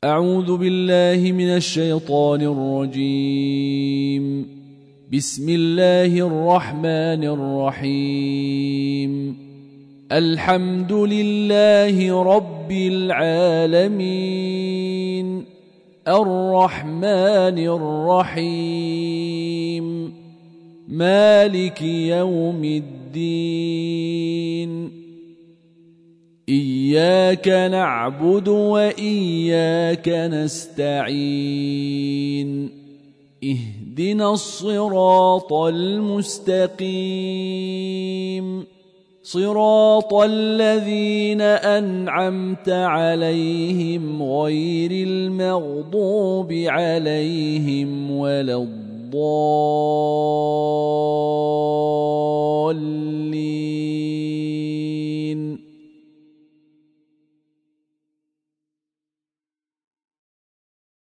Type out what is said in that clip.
أعوذ بالله من الشيطان الرجيم. بسم الله الرحمن الرحيم. الحمد لله رب العالمين، الرحمن الرحيم، مالك يوم الدين. إياك نعبد وإياك نستعين. اهدنا الصراط المستقيم، صراط الذين أنعمت عليهم غير المغضوب عليهم ولا الضالين.